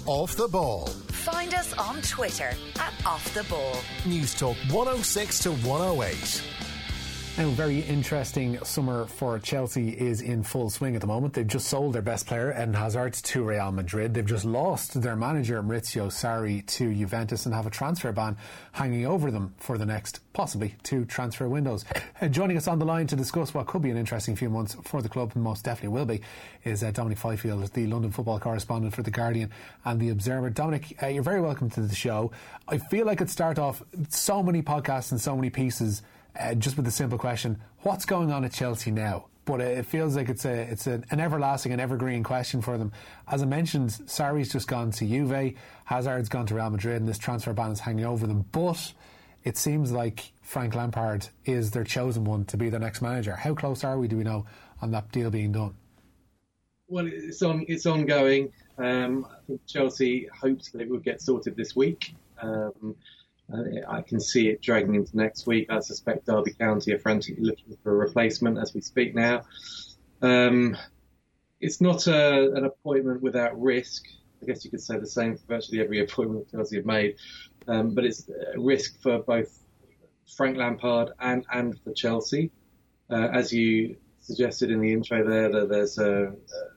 Off the Ball. Find us on Twitter at Off the Ball. News Talk 106 to 108. Now, very interesting summer for Chelsea is in full swing at the moment. They've just sold their best player, Eden Hazard, to Real Madrid. They've just lost their manager, Maurizio Sarri, to Juventus and have a transfer ban hanging over them for the next, possibly, 2 transfer windows. Joining us on the line to discuss what could be an interesting few months for the club, and most definitely will be, is Dominic Fifield, the London football correspondent for The Guardian and The Observer. Dominic, you're very welcome to the show. I feel like it'd start off so many podcasts and so many pieces just with the simple question, what's going on at Chelsea now? But it feels like it's an everlasting and evergreen question for them. As I mentioned, Sarri's just gone to Juve, Hazard's gone to Real Madrid, and this transfer ban is hanging over them. But it seems like Frank Lampard is their chosen one to be their next manager. How close are we, do we know, on that deal being done? Well, it's ongoing. I think Chelsea hopes that it will get sorted this week. I can see it dragging into next week. I suspect Derby County are frantically looking for a replacement as we speak now. It's not an appointment without risk. I guess you could say the same for virtually every appointment Chelsea have made. But it's a risk for both Frank Lampard and for Chelsea. As you suggested in the intro there, that there's a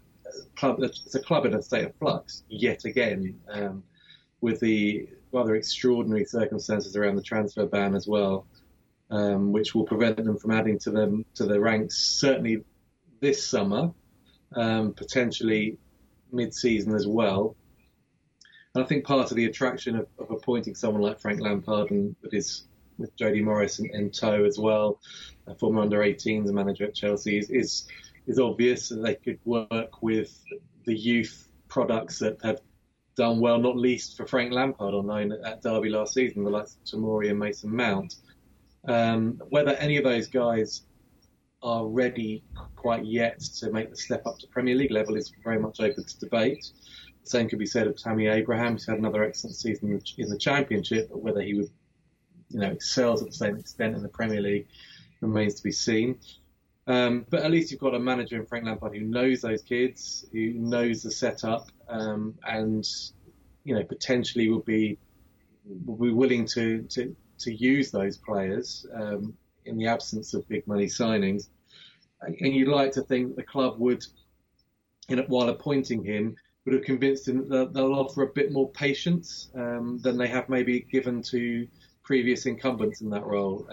club in a state of flux yet again, with the rather extraordinary circumstances around the transfer ban as well, which will prevent them from adding to the ranks certainly this summer, potentially mid-season as well. And I think part of the attraction of appointing someone like Frank Lampard and with Jody Morris in tow as well, a former under-18s manager at Chelsea, is obvious that they could work with the youth products that have done well, not least for Frank Lampard on loan at Derby last season, the likes of Tomori and Mason Mount. Whether any of those guys are ready quite yet to make the step up to Premier League level is very much open to debate. The same could be said of Tammy Abraham, who's had another excellent season in the Championship, but whether he would, excel to the same extent in the Premier League remains to be seen. But at least you've got a manager in Frank Lampard who knows those kids, who knows the setup, and potentially will be willing to use those players in the absence of big money signings. And you'd like to think that the club would, while appointing him, would have convinced him that they'll offer a bit more patience than they have maybe given to previous incumbents in that role.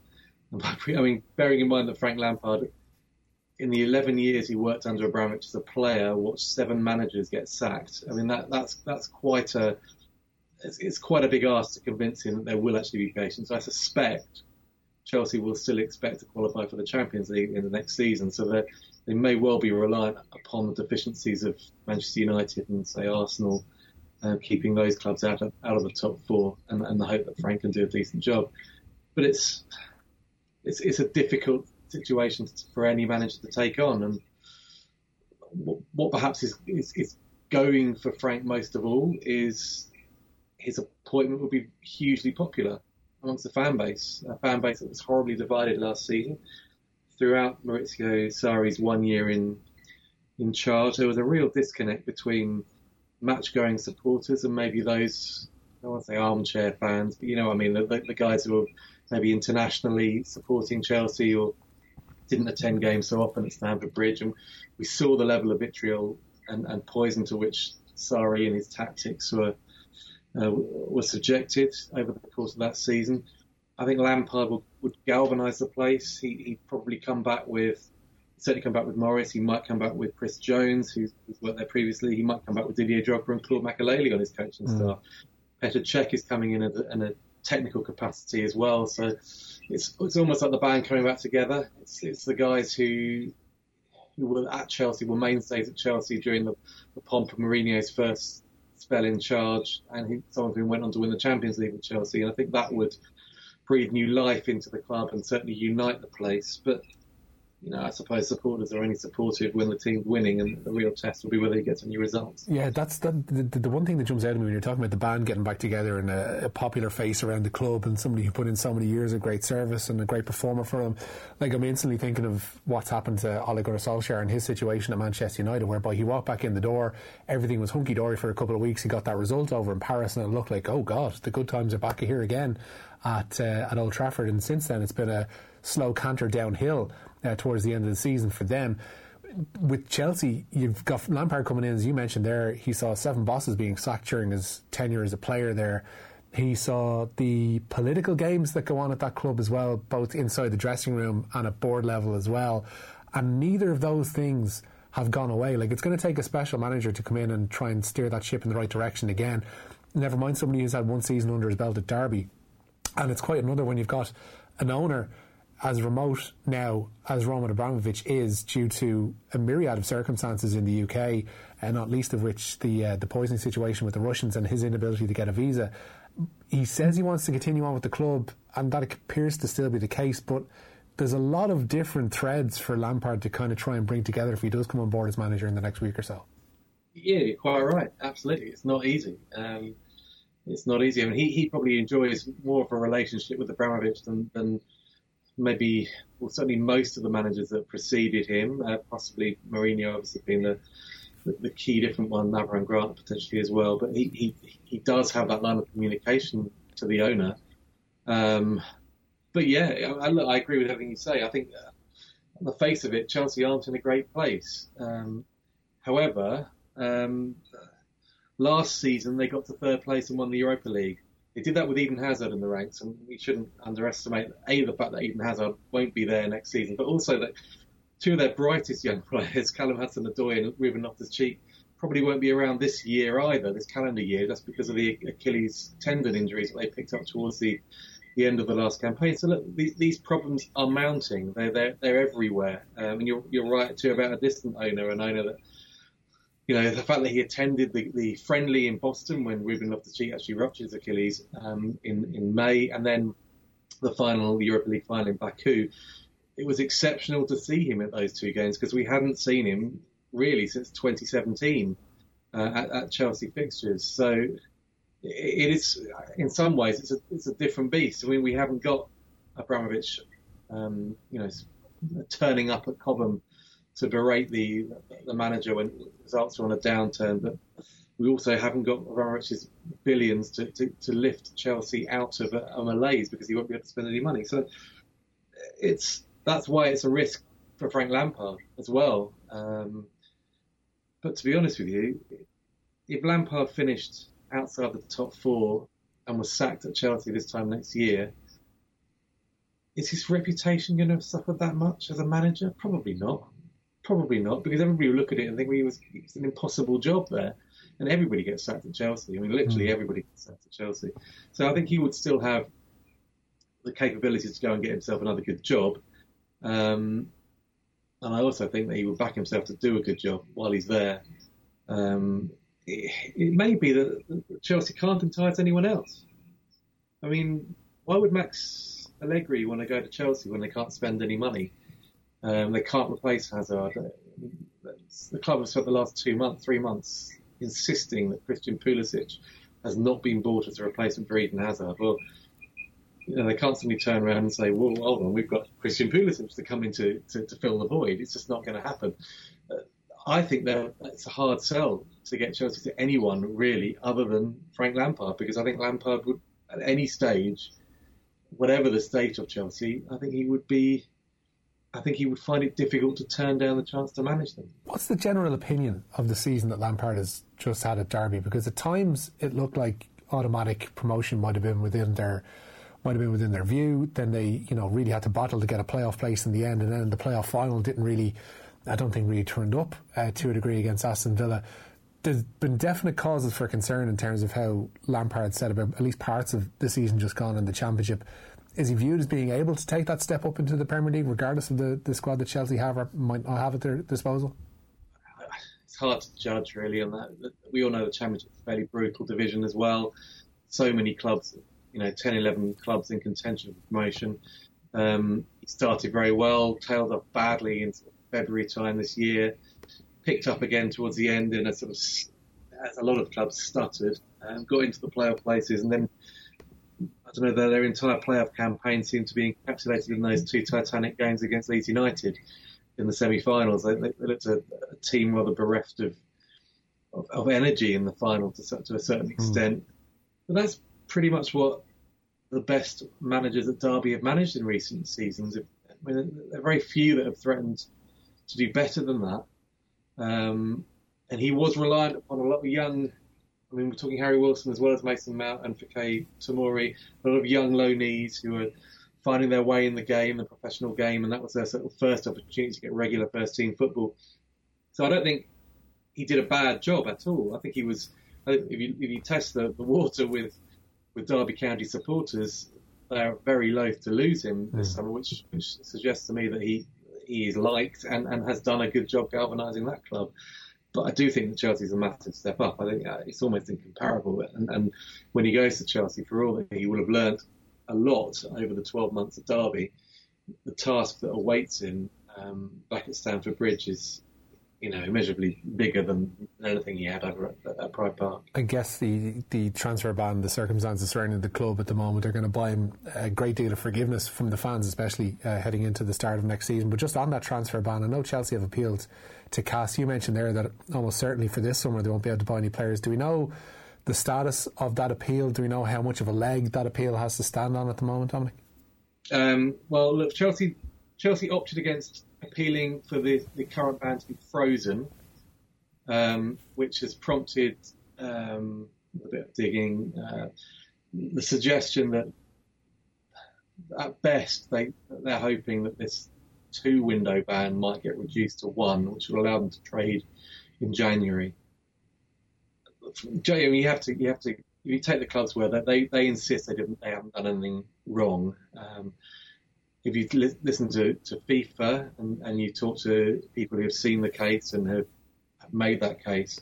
Bearing in mind that Frank Lampard, in the 11 years he worked under Abramovich as a player, watched 7 managers get sacked. That's quite a big ask to convince him that there will actually be patience. I suspect Chelsea will still expect to qualify for the Champions League in the next season, so they may well be reliant upon the deficiencies of Manchester United and, say, Arsenal, keeping those clubs out of the top 4, and the hope that Frank can do a decent job. But it's a difficult situation for any manager to take on, and what perhaps is going for Frank most of all is his appointment will be hugely popular amongst the fan base, a fan base that was horribly divided last season. Throughout Maurizio Sarri's 1 year in charge, there was a real disconnect between match-going supporters and maybe those, I don't want to say armchair fans, but the guys who were maybe internationally supporting Chelsea or didn't attend games so often at Stamford Bridge. And we saw the level of vitriol and poison to which Sarri and his tactics were subjected over the course of that season. I think Lampard would galvanise the place. He'd probably certainly come back with Morris. He might come back with Chris Jones, who's worked there previously. He might come back with Didier Drogba and Claude Makélélé on his coaching staff. Petr Cech is coming in in a technical capacity as well. So it's almost like the band coming back together. It's the guys who were at Chelsea, were mainstays at Chelsea during the pomp of Mourinho's first spell in charge, and someone who went on to win the Champions League with Chelsea. And I think that would breathe new life into the club and certainly unite the place. But I suppose supporters are only supportive when the team's winning, and the real test will be whether he gets any results. Yeah, that's the one thing that jumps out at me when you're talking about the band getting back together and a popular face around the club and somebody who put in so many years of great service and a great performer for them. Like, I'm instantly thinking of what's happened to Ole Gunnar Solskjaer and his situation at Manchester United, whereby he walked back in the door, everything was hunky-dory for a couple of weeks, he got that result over in Paris, and it looked like, oh God, the good times are back here again at Old Trafford. And since then, it's been a slow canter downhill towards the end of the season for them. With Chelsea, you've got Lampard coming in, as you mentioned there. He saw 7 bosses being sacked during his tenure as a player there. He saw the political games that go on at that club as well, both inside the dressing room and at board level as well. And neither of those things have gone away. Like, it's going to take a special manager to come in and try and steer that ship in the right direction again. Never mind somebody who's had one season under his belt at Derby. And it's quite another when you've got an owner as remote now as Roman Abramovich is, due to a myriad of circumstances in the UK, and not least of which the poisoning situation with the Russians and his inability to get a visa. He says he wants to continue on with the club, and that appears to still be the case, but there's a lot of different threads for Lampard to kind of try and bring together if he does come on board as manager in the next week or so. Yeah, you're quite right. Absolutely. It's not easy. It's not easy. I mean, he probably enjoys more of a relationship with Abramovich than maybe, well, certainly most of the managers that preceded him, possibly Mourinho obviously being the key different one, Avram Grant potentially as well, but he does have that line of communication to the owner. But yeah, I agree with everything you say. I think on the face of it, Chelsea aren't in a great place. However, last season they got to 3rd place and won the Europa League. They did that with Eden Hazard in the ranks, and we shouldn't underestimate the fact that Eden Hazard won't be there next season, but also that 2 of their brightest young players, Callum Hudson-Odoi and Ruben Loftus-Cheek, probably won't be around this year either, this calendar year, just because of the Achilles tendon injuries that they picked up towards the end of the last campaign. So look, these problems are mounting. They're everywhere. And you're right too about a distant owner, an owner that, the fact that he attended the friendly in Boston when Ruben Loftus-Cheek actually ruptured his Achilles in May, and then the Europa League final in Baku. It was exceptional to see him at those 2 games, because we hadn't seen him really since 2017 at Chelsea fixtures. So it is, in some ways, it's a different beast. I mean, we haven't got Abramovich, turning up at Cobham to berate the manager when results are on a downturn, but we also haven't got Abramovich's billions to lift Chelsea out of a malaise, because he won't be able to spend any money. So that's why it's a risk for Frank Lampard as well. But to be honest with you, if Lampard finished outside the top 4 and was sacked at Chelsea this time next year, is his reputation going to suffer that much as a manager? Probably not. Because everybody will look at it and think, well, it's an impossible job there. And everybody gets sacked at Chelsea. I mean, literally everybody gets sacked at Chelsea. So I think he would still have the capability to go and get himself another good job. And I also think that he would back himself to do a good job while he's there. It may be that Chelsea can't entice anyone else. I mean, why would Max Allegri want to go to Chelsea when they can't spend any money? They can't replace Hazard. The club has spent the last 3 months insisting that Christian Pulisic has not been bought as a replacement for Eden Hazard. Well, they can't simply turn around and say, well, hold on, we've got Christian Pulisic to come in to fill the void. It's just not going to happen. I think that it's a hard sell to get Chelsea to anyone, really, other than Frank Lampard, because I think Lampard would, at any stage, whatever the state of Chelsea, I think he would find it difficult to turn down the chance to manage them. What's the general opinion of the season that Lampard has just had at Derby? Because at times it looked like automatic promotion might have been within their view. Then they, really had to battle to get a playoff place in the end, and then the playoff final I don't think really turned up to a degree against Aston Villa. There's been definite causes for concern in terms of how Lampard said about at least parts of the season just gone in the Championship. Is he viewed as being able to take that step up into the Premier League, regardless of the squad that Chelsea have or might not have at their disposal? It's hard to judge, really, on that. We all know the Championship is a fairly brutal division as well. So many clubs, 10, 11 clubs in contention for promotion. He started very well, tailed off badly in February time this year, picked up again towards the end in a sort of, as a lot of clubs stuttered, got into the playoff places, and then I don't know, their entire playoff campaign seemed to be encapsulated in those two titanic games against Leeds United in the semi-finals. They looked a team rather bereft of energy in the final to a certain extent. But that's pretty much what the best managers at Derby have managed in recent seasons. I mean, there are very few that have threatened to do better than that. And he was reliant upon a lot of young, I mean, we're talking Harry Wilson as well as Mason Mount and Fikayo Tomori, a lot of young low knees who were finding their way in the game, the professional game, and that was their sort of first opportunity to get regular first-team football. So I don't think he did a bad job at all. I think he was, if you test the water with Derby County supporters, they're very loath to lose him this summer, which suggests to me that he is liked and has done a good job galvanising that club. But I do think that Chelsea's a massive step up. I think it's almost incomparable. And when he goes to Chelsea, for all that he will have learnt a lot over the 12 months at Derby, the task that awaits him back at Stamford Bridge is, immeasurably bigger than anything he had over at Pride Park. I guess the transfer ban, the circumstances surrounding the club at the moment are going to buy him a great deal of forgiveness from the fans, especially heading into the start of next season. But just on that transfer ban, I know Chelsea have appealed to CAS. You mentioned there that almost certainly for this summer they won't be able to buy any players. Do we know the status of that appeal? Do we know how much of a leg that appeal has to stand on at the moment, Dominic? Well, look, Chelsea opted against appealing for the current ban to be frozen, which has prompted a bit of digging. The suggestion that at best they're hoping that this 2-window ban might get reduced to 1, which will allow them to trade in January. You have to. If you take the clubs where they insist they haven't done anything wrong. If you listen to FIFA and you talk to people who have seen the case and have made that case,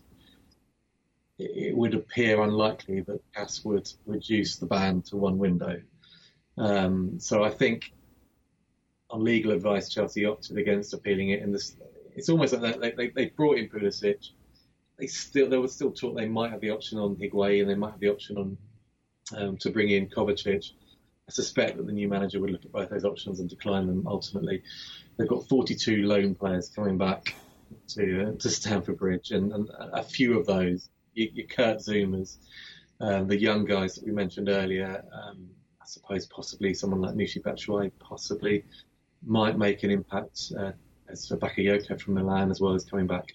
it would appear unlikely that CAS would reduce the ban to 1 window. So I think, on legal advice, Chelsea opted against appealing it. And it's almost like they brought in Pulisic. They were still talk they might have the option on Higuain and they might have the option on to bring in Kovacic. I suspect that the new manager would look at both those options and decline them ultimately. They've got 42 loan players coming back to Stamford Bridge, and a few of those, your Kurt Zoumas, the young guys that we mentioned earlier, I suppose possibly someone like Michy Batshuayi possibly might make an impact, as for Bakayoko from Milan as well as coming back.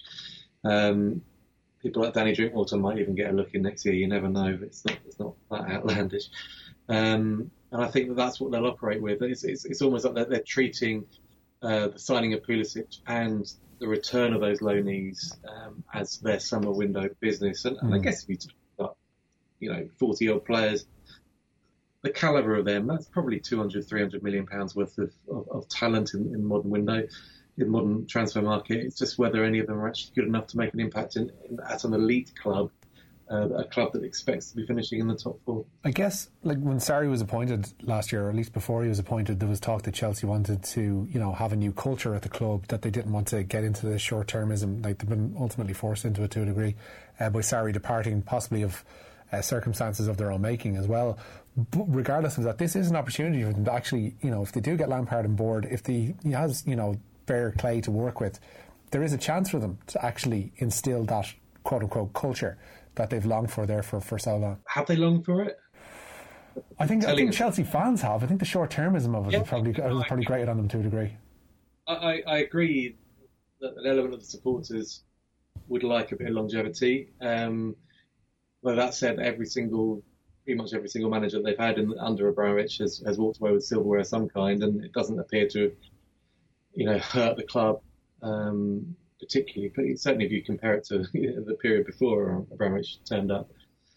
People like Danny Drinkwater might even get a look in next year. You never know. It's not that outlandish. And I think that's what they'll operate with. It's almost like they're treating the signing of Pulisic and the return of those low knees as their summer window business. And I guess if you talk about 40-odd players, the calibre of them, that's probably 200-300 million pounds worth of talent in modern window, in modern transfer market. It's just whether any of them are actually good enough to make an impact at an elite club. A club that expects to be finishing in the top 4. I guess, like when Sarri was appointed last year, or at least before he was appointed, there was talk that Chelsea wanted to, have a new culture at the club, that they didn't want to get into the short-termism, like they've been ultimately forced into it to a degree by Sarri departing, possibly of circumstances of their own making as well. But regardless of that, this is an opportunity for them to actually, if they do get Lampard on board, if he has, fair clay to work with, there is a chance for them to actually instill that quote-unquote culture that they've longed for there for so long. Have they longed for it? I think Chelsea fans have. I think the short-termism of it is probably grated on them to a degree. I agree that an element of the supporters would like a bit of longevity. Though that said, pretty much every single manager they've had under Abramovich has walked away with silverware of some kind, and it doesn't appear to have, hurt the club. Particularly, but certainly if you compare it to the period before Abramovich turned up.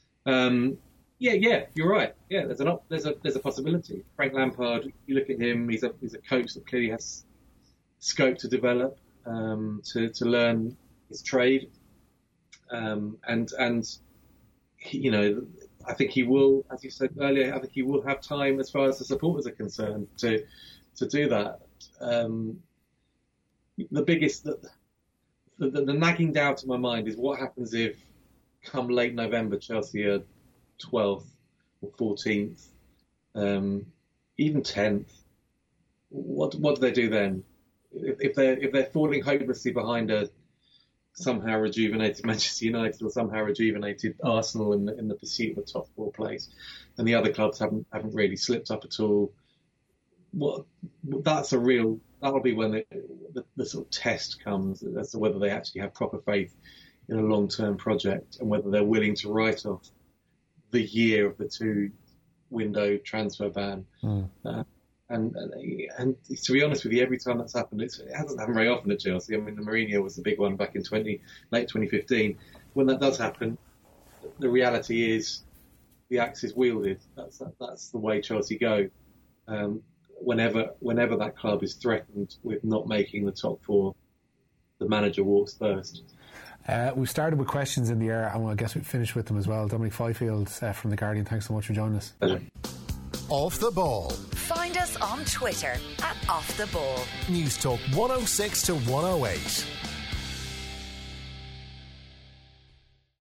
Yeah, you're right. Yeah, there's a possibility. Frank Lampard, you look at him, he's a coach that clearly has scope to develop, to learn his trade, and I think he will, as you said earlier, I think he will have time as far as the supporters are concerned to to do that. The biggest, the nagging doubt in my mind is what happens if, come late November, Chelsea are 12th or 14th, even 10th. What do they do then? If they're falling hopelessly behind a somehow rejuvenated Manchester United or somehow rejuvenated Arsenal in the pursuit of a top four place, and the other clubs haven't really slipped up at all. That'll be when the sort of test comes as to whether they actually have proper faith in a long-term project and whether they're willing to write off the year of the 2-window transfer ban. And to be honest with you, every time that's happened, it hasn't happened very often at Chelsea. I mean, the Mourinho was the big one back in late 2015. When that does happen, the reality is the axe is wielded. That's the way Chelsea go. Whenever that club is threatened with not making the top four, the manager walks first. We've started with questions in the air, and I guess we've finished with them as well. Dominic Fifield from The Guardian, thanks so much for joining us. Pleasure. Off the Ball. Find us on Twitter at Off the Ball. News Talk 106 to 108.